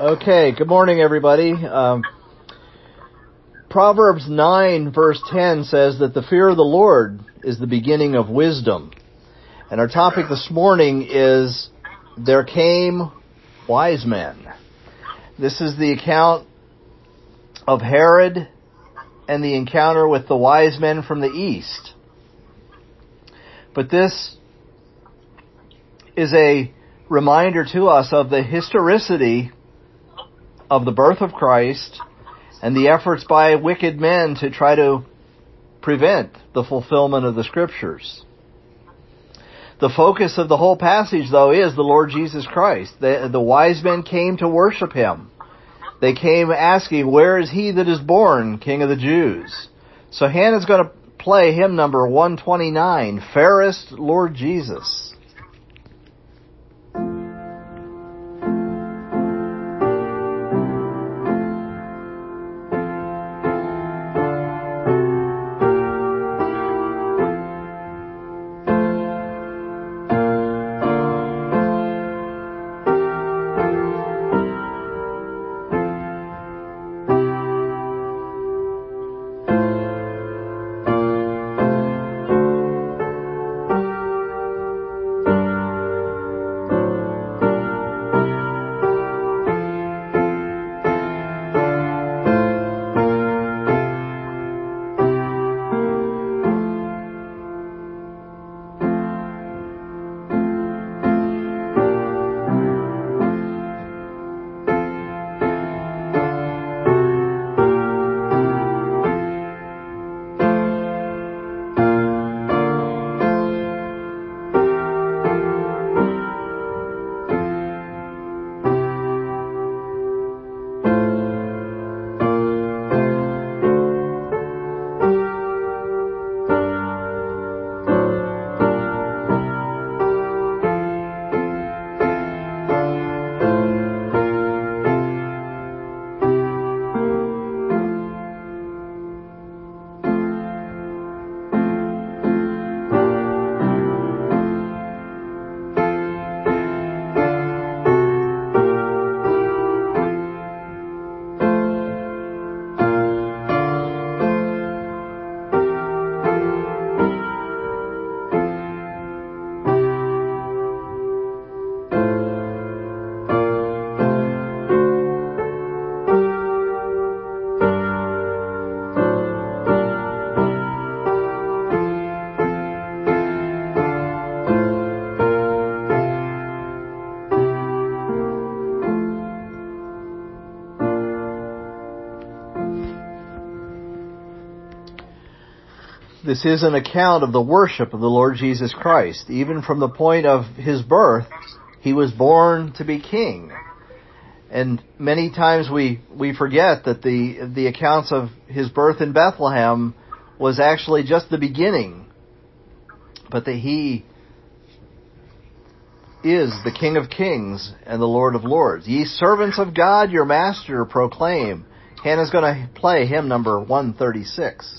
Okay, good morning, everybody. Proverbs 9, verse 10 says that the fear of the Lord is the beginning of wisdom. And our topic this morning is, there came wise men. This is the account of Herod and the encounter with the wise men from the east. But this is a reminder to us of the historicity of the birth of Christ and the efforts by wicked men to try to prevent the fulfillment of the Scriptures. The focus of the whole passage, though, is the Lord Jesus Christ. The wise men came to worship Him. They came asking, "Where is He that is born, King of the Jews?" So Hannah's going to play hymn number 129, Fairest Lord Jesus. This is an account of the worship of the Lord Jesus Christ. Even from the point of His birth, He was born to be King. And many times we forget that the accounts of His birth in Bethlehem was actually just the beginning, but that He is the King of Kings and the Lord of Lords. Ye servants of God, your Master proclaim. Hannah's going to play hymn number 136.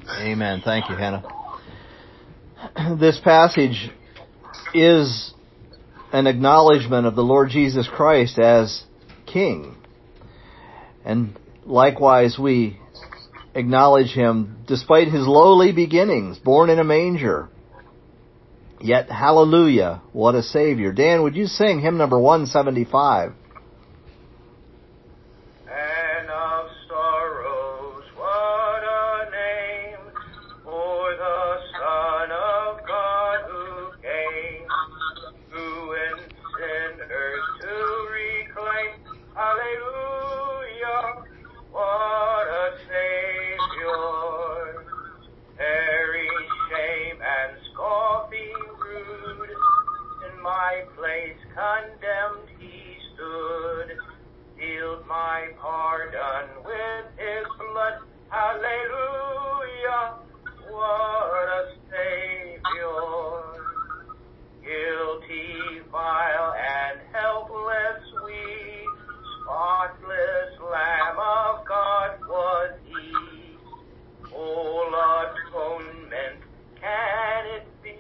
Amen. Thank you, Hannah. This passage is an acknowledgement of the Lord Jesus Christ as King. And likewise, we acknowledge Him despite His lowly beginnings, born in a manger. Yet, hallelujah, what a Savior. Dan, would you sing hymn number 175? Condemned he stood, sealed my pardon with his blood. Hallelujah, what a Savior. Guilty, vile, and helpless we, spotless Lamb of God was he. All atonement can it be?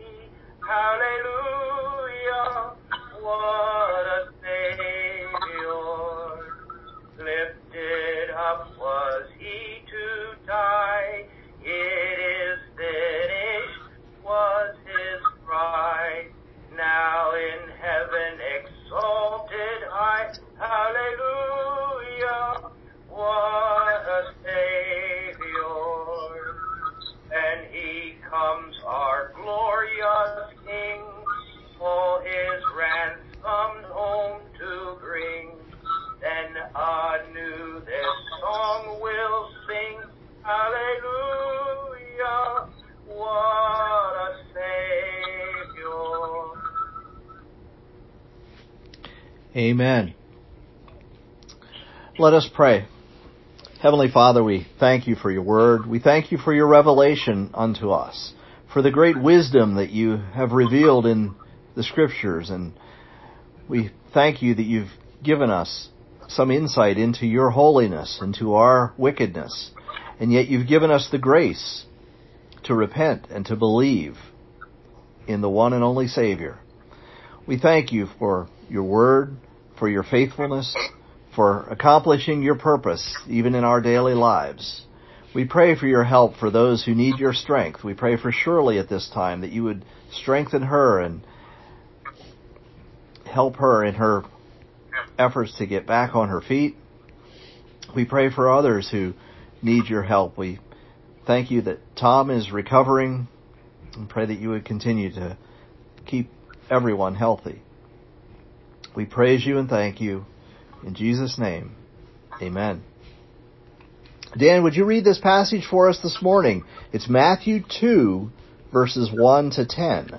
Hallelujah, what a Savior. Lifted up was he to die. It is finished was his cry. Now in heaven exalted high. Hallelujah, what a Savior. And he comes our glorious King, all his ransomed home to bring. Then anew this song will sing. Hallelujah, what a Savior. Amen. Let us pray. Heavenly Father, we thank you for your word. We thank you for your revelation unto us, for the great wisdom that you have revealed in the Scriptures. And we thank you that you've given us some insight into your holiness, into our wickedness. And yet you've given us the grace to repent and to believe in the one and only Savior. We thank you for your word, for your faithfulness, for accomplishing your purpose even in our daily lives. We pray for your help for those who need your strength. We pray for Shirley at this time that you would strengthen her and help her in her efforts to get back on her feet. We pray for others who need your help. We thank you that Tom is recovering and pray that you would continue to keep everyone healthy. We praise you and thank you. In Jesus' name, amen. Dan, would you read this passage for us this morning? It's Matthew 2, verses 1 to 10.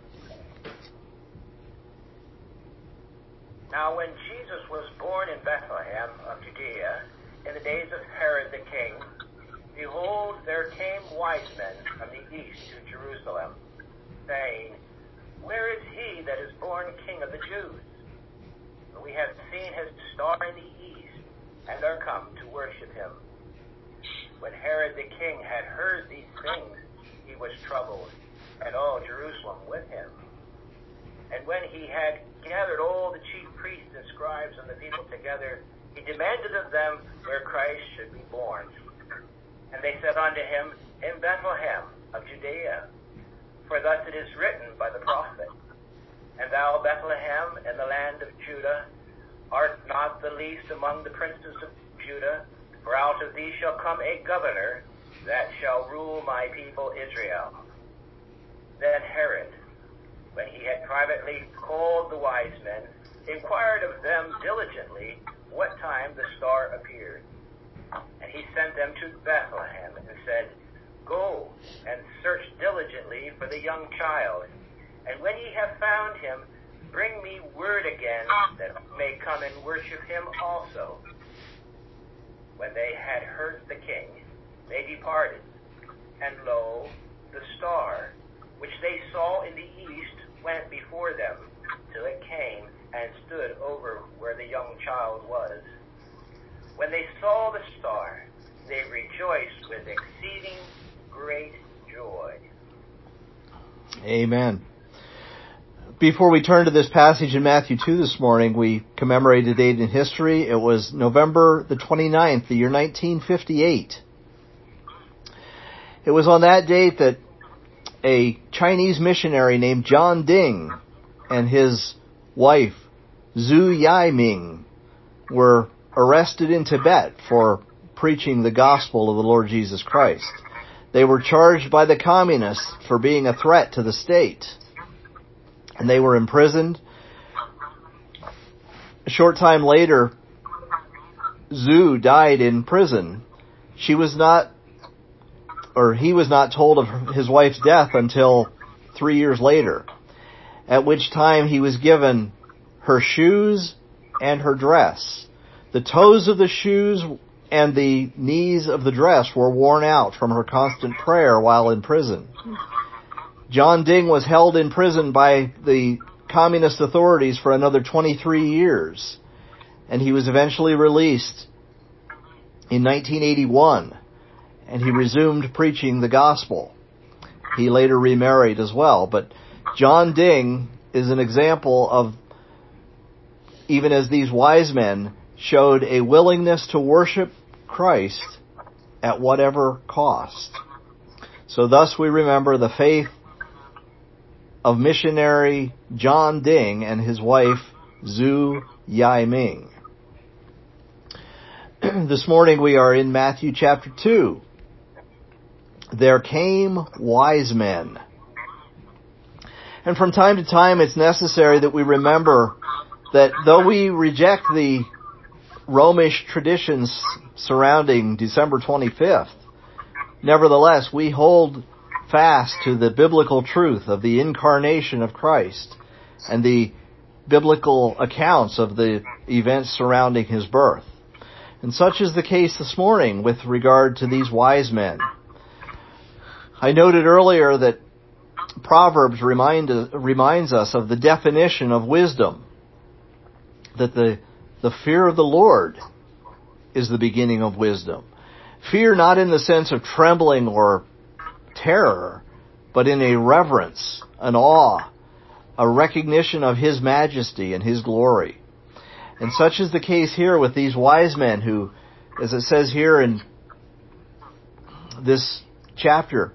Now when Jesus was born in Bethlehem of Judea, in the days of Herod the king, behold, there came wise men from the east to Jerusalem, saying, Where is he that is born King of the Jews? For we have seen his star in the east, and are come to worship him. When Herod the king had heard these things, he was troubled, and all Jerusalem with him. And when he had gathered all the chief priests and scribes and the people together, he demanded of them where Christ should be born. And they said unto him, In Bethlehem of Judea. For thus it is written by the prophet, And thou, Bethlehem, in the land of Judah, art not the least among the princes of Judah, for out of thee shall come a governor that shall rule my people Israel. Then Herod, when he had privately called the wise men, inquired of them diligently what time the star appeared. And he sent them to Bethlehem and said, Go and search diligently for the young child, and when ye have found him, bring me word again that I may come and worship him also. When they had heard the king, they departed, and lo, the star, which they saw in the east, went before them, till it came and stood over where the young child was. When they saw the star, they rejoiced with exceeding great Amen. Before we turn to this passage in Matthew 2 this morning, we commemorate a date in history. It was November the 29th, the year 1958. It was on that date that a Chinese missionary named John Ding and his wife, Zhu Yaiming, were arrested in Tibet for preaching the gospel of the Lord Jesus Christ. They were charged by the communists for being a threat to the state, and they were imprisoned. A short time later, Zhu died in prison. He was not told of his wife's death until 3 years later, at which time he was given her shoes and her dress. The toes of the shoes and the knees of the dress were worn out from her constant prayer while in prison. John Ding was held in prison by the communist authorities for another 23 years, and he was eventually released in 1981, and he resumed preaching the gospel. He later remarried as well, but John Ding is an example of, even as these wise men showed a willingness to worship Christ at whatever cost. So thus we remember the faith of missionary John Ding and his wife Zhu Yaiming. This morning we are in Matthew chapter 2. There came wise men. And from time to time it's necessary that we remember that though we reject the Romish traditions surrounding December 25th, nevertheless we hold fast to the biblical truth of the incarnation of Christ and the biblical accounts of the events surrounding his birth. And such is the case this morning with regard to these wise men. I noted earlier that Proverbs reminds us of the definition of wisdom, that the fear of the Lord is the beginning of wisdom. Fear not in the sense of trembling or terror, but in a reverence, an awe, a recognition of his majesty and his glory. And such is the case here with these wise men who, as it says here in this chapter,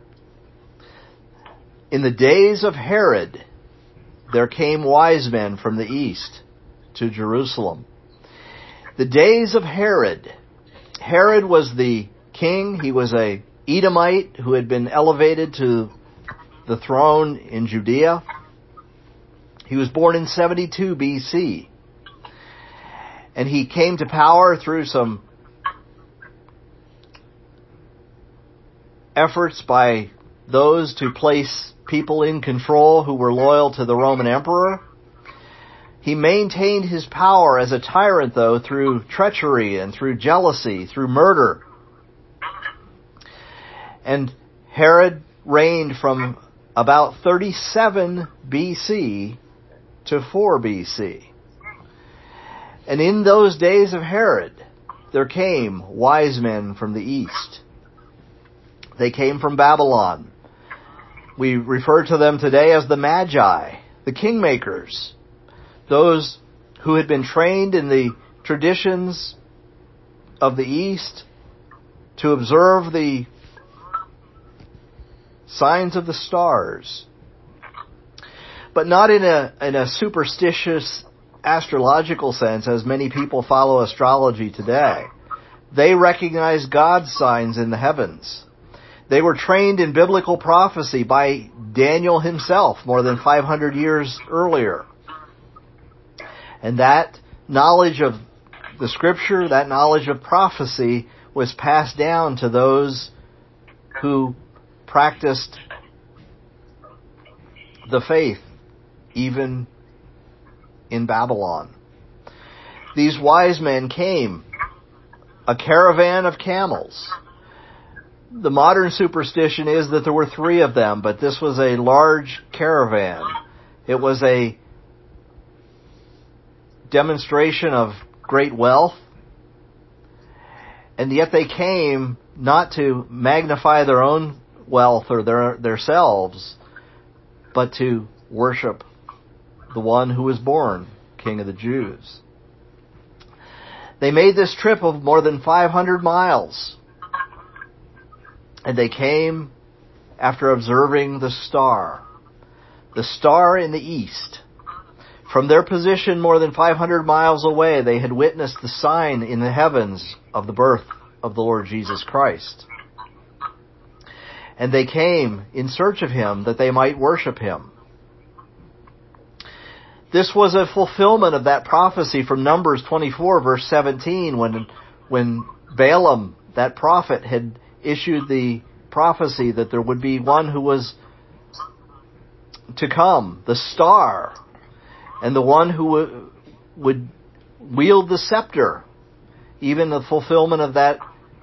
in the days of Herod, there came wise men from the east to Jerusalem. The days of Herod. Herod was the king. He was a Edomite who had been elevated to the throne in Judea. He was born in 72 BC. And he came to power through some efforts by those to place people in control who were loyal to the Roman emperor. He maintained his power as a tyrant, though, through treachery and through jealousy, through murder. And Herod reigned from about 37 BC to 4 BC. And in those days of Herod, there came wise men from the east. They came from Babylon. We refer to them today as the Magi, the kingmakers, those who had been trained in the traditions of the East to observe the signs of the stars, but not in a superstitious astrological sense, as many people follow astrology today. They recognized God's signs in the heavens. They were trained in biblical prophecy by Daniel himself more than 500 years earlier. And that knowledge of the Scripture, that knowledge of prophecy, was passed down to those who practiced the faith, even in Babylon. These wise men came, a caravan of camels. The modern superstition is that there were 3 of them, but this was a large caravan. It was a demonstration of great wealth, and yet they came not to magnify their own wealth or their selves, but to worship the one who was born King of the Jews. They made this trip of more than 500 miles. And they came after observing the star in the east. From their position more than 500 miles away, they had witnessed the sign in the heavens of the birth of the Lord Jesus Christ. And they came in search of him that they might worship him. This was a fulfillment of that prophecy from Numbers 24, verse 17, when Balaam, that prophet, had issued the prophecy that there would be one who was to come, the star, and the one who would wield the scepter. Even the fulfillment of that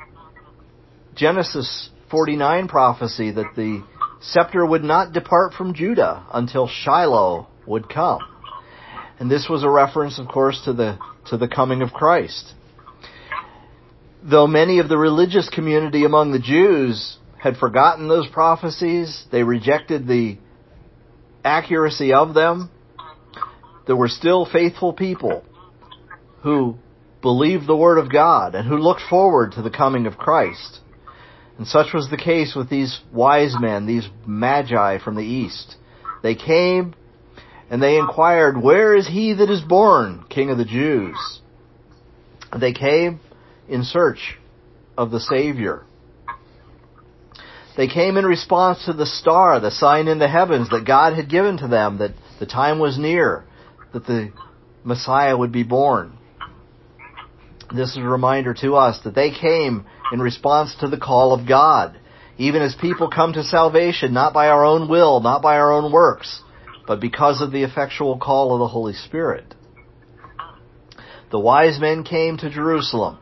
Genesis 49 prophecy that the scepter would not depart from Judah until Shiloh would come. And this was a reference, of course, to the coming of Christ. Though many of the religious community among the Jews had forgotten those prophecies, they rejected the accuracy of them, there were still faithful people who believed the Word of God and who looked forward to the coming of Christ. And such was the case with these wise men, these magi from the east. They came and they inquired, "Where is he that is born, King of the Jews?" They came in search of the Savior. They came in response to the star, the sign in the heavens that God had given to them, that the time was near, that the Messiah would be born. This is a reminder to us that they came in response to the call of God, even as people come to salvation, not by our own will, not by our own works, but because of the effectual call of the Holy Spirit. The wise men came to Jerusalem,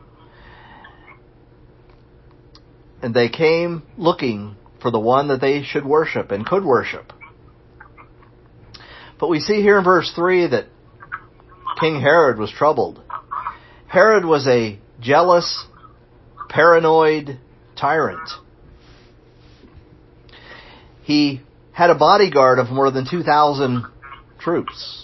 and they came looking for the one that they should worship and could worship. But we see here in verse 3 that King Herod was troubled. Herod was a jealous, paranoid tyrant. He had a bodyguard of more than 2,000 troops.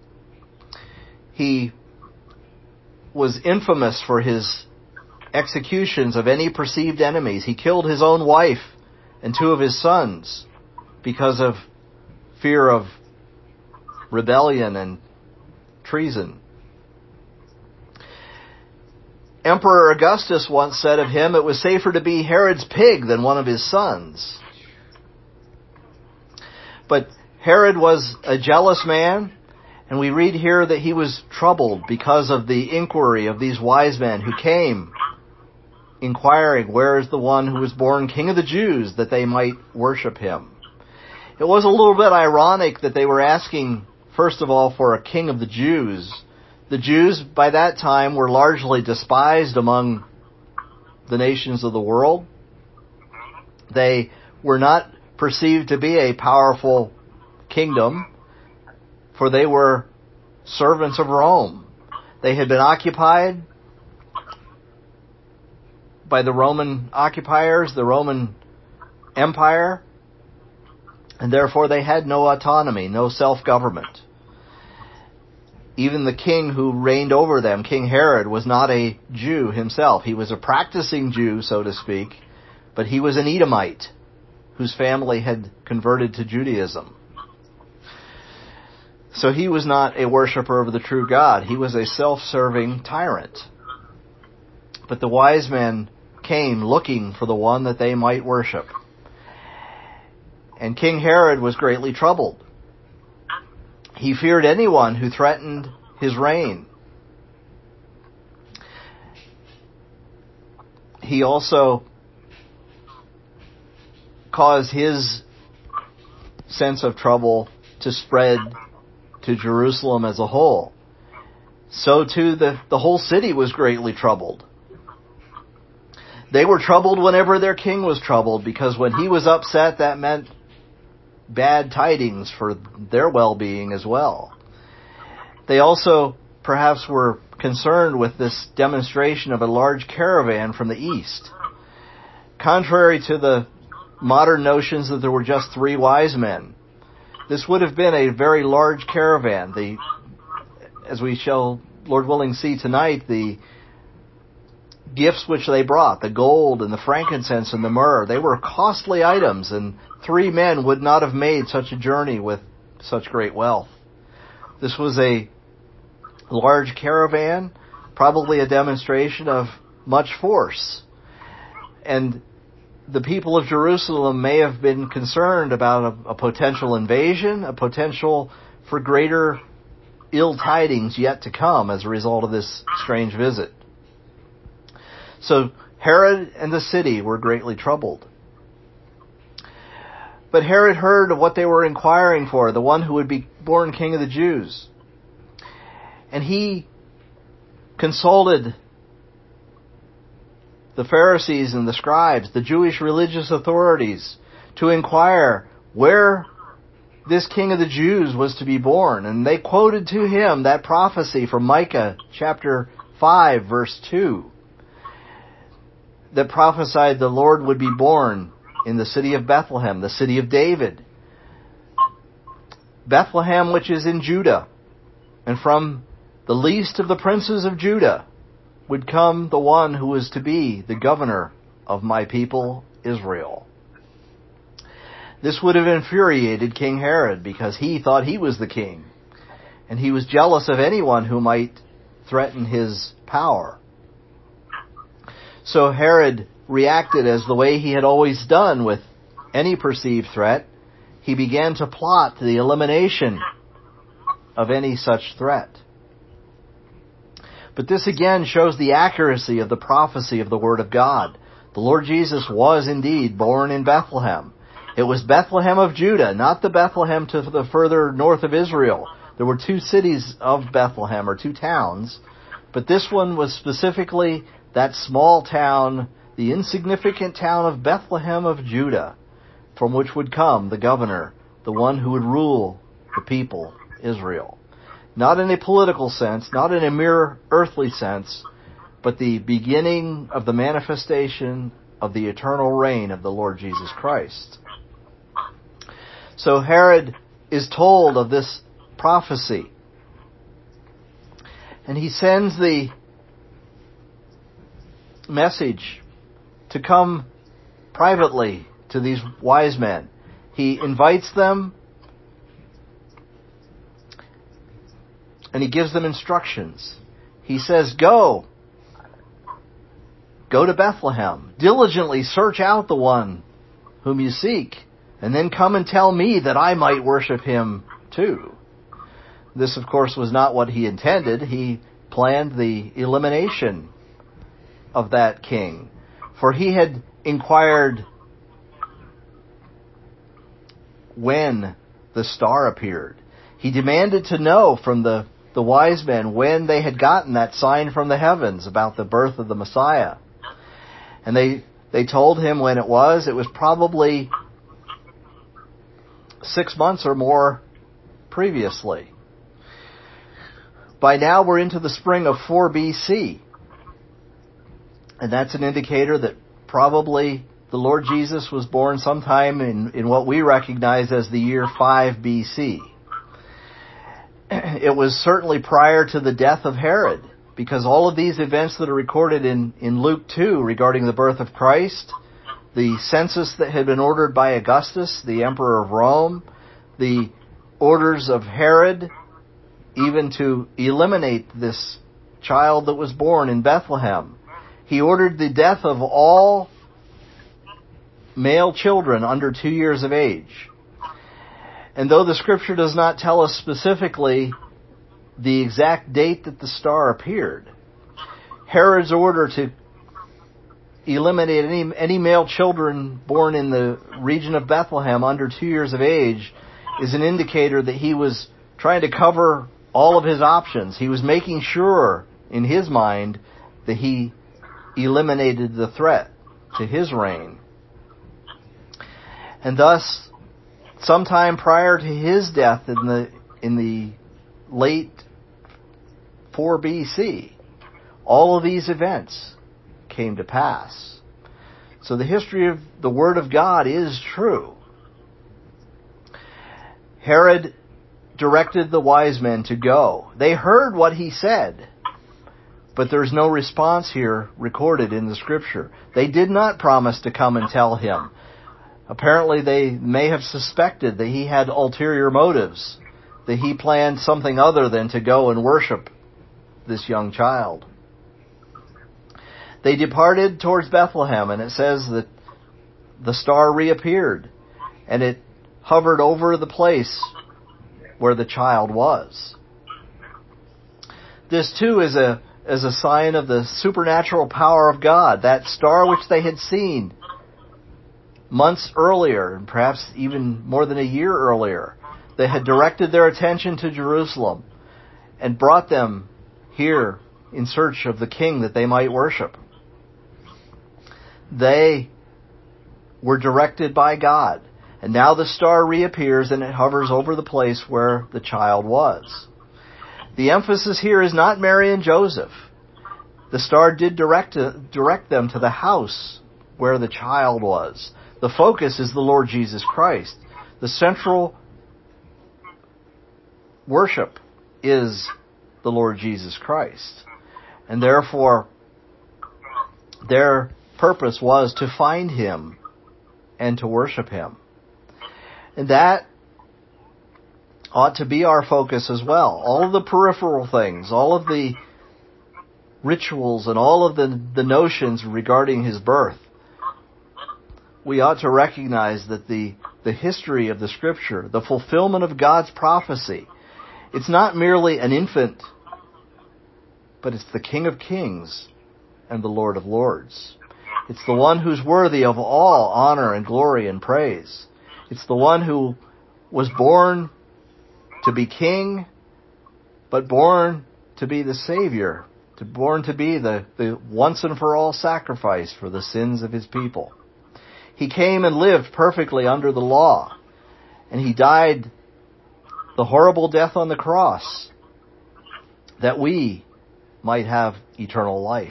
He was infamous for his executions of any perceived enemies. He killed his own wife and 2 of his sons because of fear of rebellion and treason. Emperor Augustus once said of him, it was safer to be Herod's pig than one of his sons. But Herod was a jealous man, and we read here that he was troubled because of the inquiry of these wise men who came inquiring, where is the one who was born King of the Jews, that they might worship him. It was a little bit ironic that they were asking, first of all, for a king of the Jews. The Jews by that time were largely despised among the nations of the world. They were not perceived to be a powerful kingdom, for they were servants of Rome. They had been occupied by the Roman occupiers, the Roman Empire, and therefore they had no autonomy, no self-government. Even the king who reigned over them, King Herod, was not a Jew himself. He was a practicing Jew, so to speak, but he was an Edomite whose family had converted to Judaism. So he was not a worshiper of the true God. He was a self-serving tyrant. But the wise men came looking for the one that they might worship. And King Herod was greatly troubled. He feared anyone who threatened his reign. He also caused his sense of trouble to spread to Jerusalem as a whole. So too the whole city was greatly troubled. They were troubled whenever their king was troubled, because when he was upset, that meant bad tidings for their well-being as well. They also perhaps were concerned with this demonstration of a large caravan from the east. Contrary to the modern notions that there were just 3 wise men, This would have been a very large caravan. As we shall, Lord willing, see tonight, the gifts which they brought, the gold and the frankincense and the myrrh, they were costly items, and 3 men would not have made such a journey with such great wealth. This was a large caravan, probably a demonstration of much force. And the people of Jerusalem may have been concerned about a potential invasion, a potential for greater ill tidings yet to come as a result of this strange visit. So Herod and the city were greatly troubled. But Herod heard of what they were inquiring for, the one who would be born king of the Jews. And he consulted the Pharisees and the scribes, the Jewish religious authorities, to inquire where this king of the Jews was to be born. And they quoted to him that prophecy from Micah chapter 5, verse 2, that prophesied the Lord would be born in the city of Bethlehem, the city of David. Bethlehem, which is in Judah. And from the least of the princes of Judah would come the one who was to be the governor of my people Israel. This would have infuriated King Herod, because he thought he was the king, and he was jealous of anyone who might threaten his power. So Herod reacted as the way he had always done with any perceived threat. He began to plot the elimination of any such threat. But this again shows the accuracy of the prophecy of the Word of God. The Lord Jesus was indeed born in Bethlehem. It was Bethlehem of Judah, not the Bethlehem to the further north of Israel. There were 2 cities of Bethlehem, or 2 towns, but this one was specifically that small town, the insignificant town of Bethlehem of Judah, from which would come the governor, the one who would rule the people, Israel. Not in a political sense, not in a mere earthly sense, but the beginning of the manifestation of the eternal reign of the Lord Jesus Christ. So Herod is told of this prophecy, and he sends the message to come privately to these wise men. He invites them, and he gives them instructions. He says, Go to Bethlehem. Diligently search out the one whom you seek, and then come and tell me that I might worship him too. This, of course, was not what he intended. He planned the elimination of that king. For he had inquired when the star appeared. He demanded to know from the wise men when they had gotten that sign from the heavens about the birth of the Messiah. And they told him when it was. It was probably 6 months or more previously. By now we're into the spring of 4 BC. And that's an indicator that probably the Lord Jesus was born sometime in what we recognize as the year 5 BC. It was certainly prior to the death of Herod, because all of these events that are recorded in Luke 2 regarding the birth of Christ, the census that had been ordered by Augustus, the emperor of Rome, the orders of Herod, even to eliminate this child that was born in Bethlehem. He ordered the death of all male children under 2 years of age. And though the Scripture does not tell us specifically the exact date that the star appeared, Herod's order to eliminate any male children born in the region of Bethlehem under 2 years of age is an indicator that he was trying to cover all of his options. He was making sure in his mind that he eliminated the threat to his reign. And thus, sometime prior to his death in the late 4 BC, all of these events came to pass. So the history of the Word of God is true. Herod directed the wise men to go. They heard what he said, but there's no response here recorded in the scripture. They did not promise to come and tell him. Apparently they may have suspected that he had ulterior motives, that he planned something other than to go and worship this young child. They departed towards Bethlehem, and it says that the star reappeared, and it hovered over the place where the child was. This too is a sign of the supernatural power of God. That star which they had seen months earlier, and perhaps even more than a year earlier, they had directed their attention to Jerusalem and brought them here in search of the king that they might worship. They were directed by God. And now the star reappears and it hovers over the place where the child was. The emphasis here is not Mary and Joseph. The star did direct them to the house where the child was. The focus is the Lord Jesus Christ. The central worship is the Lord Jesus Christ. And therefore, their purpose was to find him and to worship him. And that ought to be our focus as well. All of the peripheral things, all of the rituals, and all of the notions regarding his birth, we ought to recognize that the history of the Scripture, the fulfillment of God's prophecy, it's not merely an infant, but it's the King of Kings and the Lord of Lords. It's the one who's worthy of all honor and glory and praise. It's the one who was born to be king, but born to be the Savior, born to be the once and for all sacrifice for the sins of his people. He came and lived perfectly under the law, and he died the horrible death on the cross that we might have eternal life.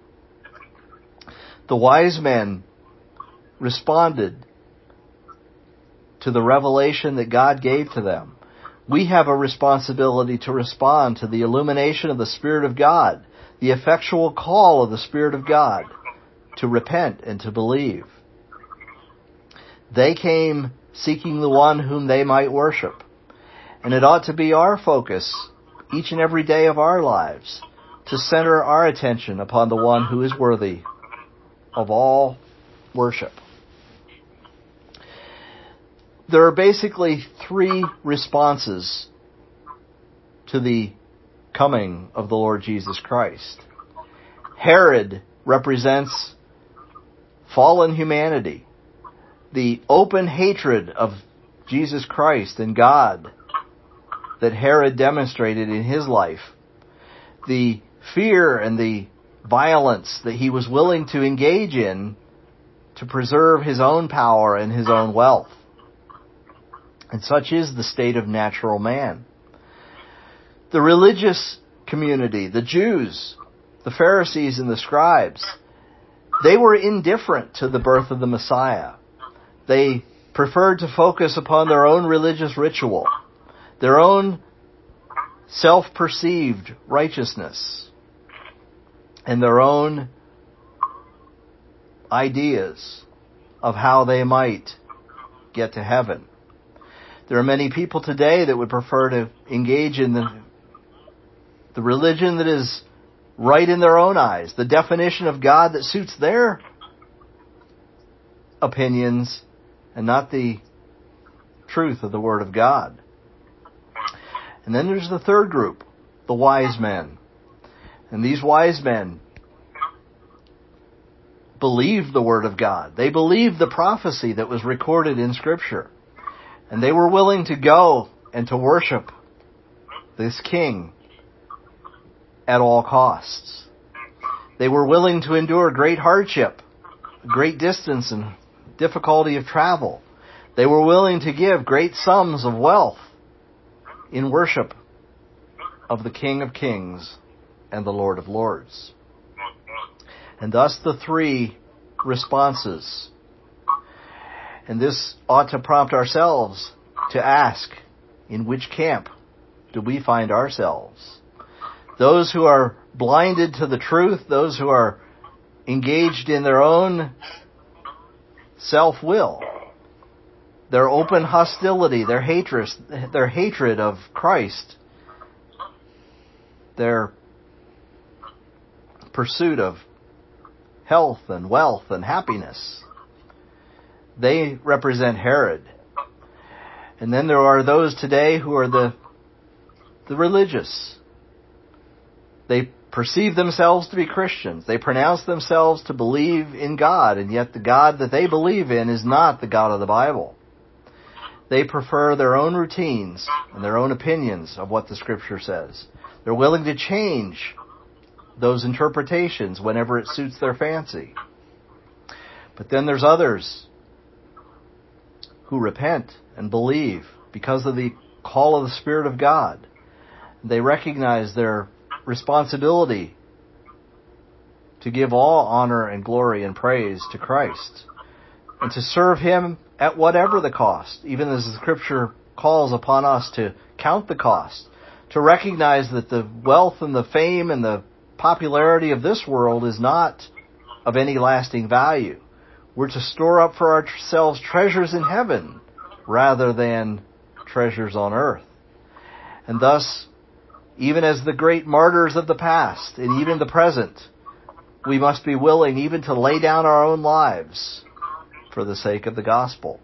The wise men responded to the revelation that God gave to them. We have a responsibility to respond to the illumination of the Spirit of God, the effectual call of the Spirit of God to repent and to believe. They came seeking the one whom they might worship. And it ought to be our focus each and every day of our lives to center our attention upon the one who is worthy of all worship. There are basically three responses to the coming of the Lord Jesus Christ. Herod represents fallen humanity, the open hatred of Jesus Christ and God that Herod demonstrated in his life, the fear and the violence that he was willing to engage in to preserve his own power and his own wealth. And such is the state of natural man. The religious community, the Jews, the Pharisees and the scribes, they were indifferent to the birth of the Messiah. They preferred to focus upon their own religious ritual, their own self-perceived righteousness, and their own ideas of how they might get to heaven. There are many people today that would prefer to engage in the religion that is right in their own eyes, the definition of God that suits their opinions, and not the truth of the Word of God. And then there's the third group, the wise men. And these wise men believed the Word of God. They believed the prophecy that was recorded in Scripture. And they were willing to go and to worship this king at all costs. They were willing to endure great hardship, great distance and difficulty of travel. They were willing to give great sums of wealth in worship of the King of Kings and the Lord of Lords. And thus the three responses. And this ought to prompt ourselves to ask, In which camp do we find ourselves? Those who are blinded to the truth, those who are engaged in their own self-will, their open hostility, their hatred of Christ, their pursuit of health and wealth and happiness. They represent Herod. And then there are those today who are the religious. They perceive themselves to be Christians. They pronounce themselves to believe in God, and yet the God that they believe in is not the God of the Bible. They prefer their own routines and their own opinions of what the Scripture says. They're willing to change those interpretations whenever it suits their fancy. But then there's others who repent and believe because of the call of the Spirit of God. They recognize their responsibility to give all honor and glory and praise to Christ and to serve Him at whatever the cost, even as the Scripture calls upon us to count the cost, to recognize that the wealth and the fame and the popularity of this world is not of any lasting value. We're to store up for ourselves treasures in heaven rather than treasures on earth. And thus, even as the great martyrs of the past and even the present, we must be willing even to lay down our own lives for the sake of the gospel.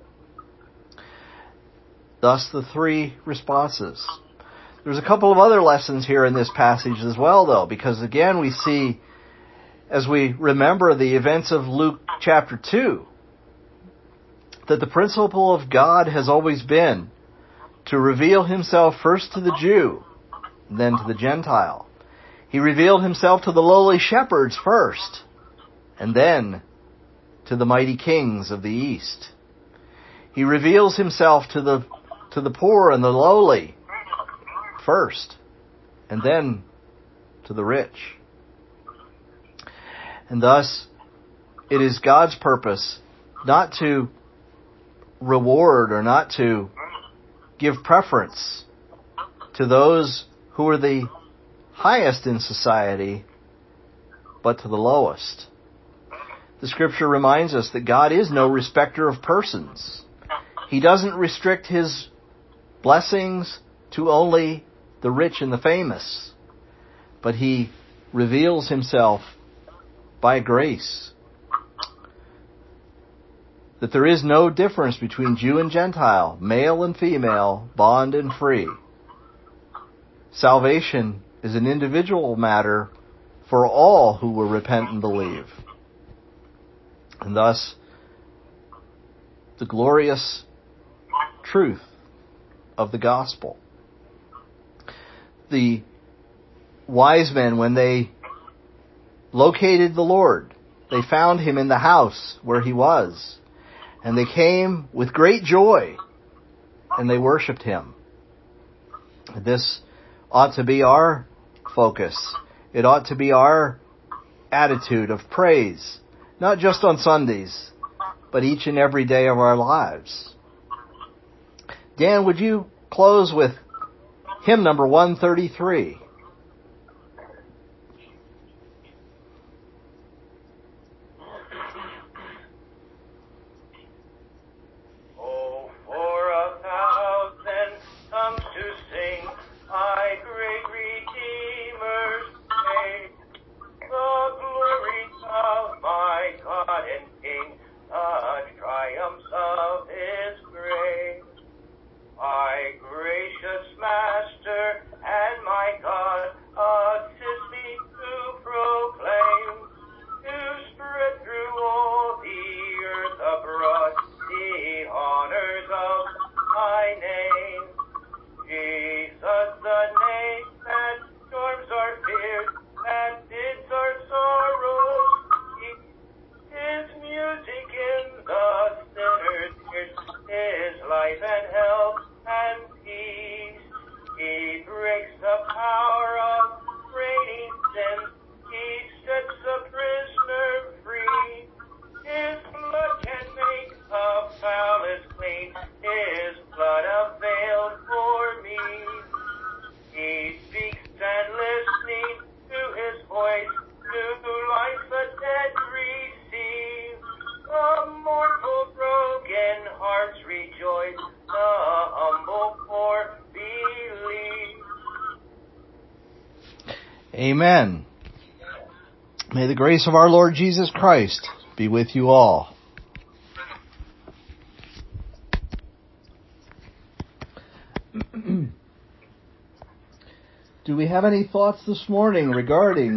Thus the three responses. There's a couple of other lessons here in this passage as well, though, because again we see, as we remember the events of Luke chapter 2, that the principle of God has always been to reveal Himself first to the Jew, then to the Gentile. He revealed Himself to the lowly shepherds first, and then to the mighty kings of the East. He reveals Himself to the poor and the lowly first, and then to the rich. And thus, it is God's purpose not to reward or not to give preference to those who are the highest in society, but to the lowest. The Scripture reminds us that God is no respecter of persons. He doesn't restrict His blessings to only the rich and the famous, but He reveals Himself by grace. That there is no difference between Jew and Gentile, male and female, bond and free. Salvation is an individual matter for all who will repent and believe. And thus, the glorious truth of the gospel. The wise men, when they located the Lord, they found Him in the house where He was. And they came with great joy, and they worshipped Him. This ought to be our focus. It ought to be our attitude of praise, not just on Sundays, but each and every day of our lives. Dan, would you close with hymn number 133? My gracious Master and my God. rejoice, the humble poor believe. Amen. May the grace of our Lord Jesus Christ be with you all. Do we have any thoughts this morning regarding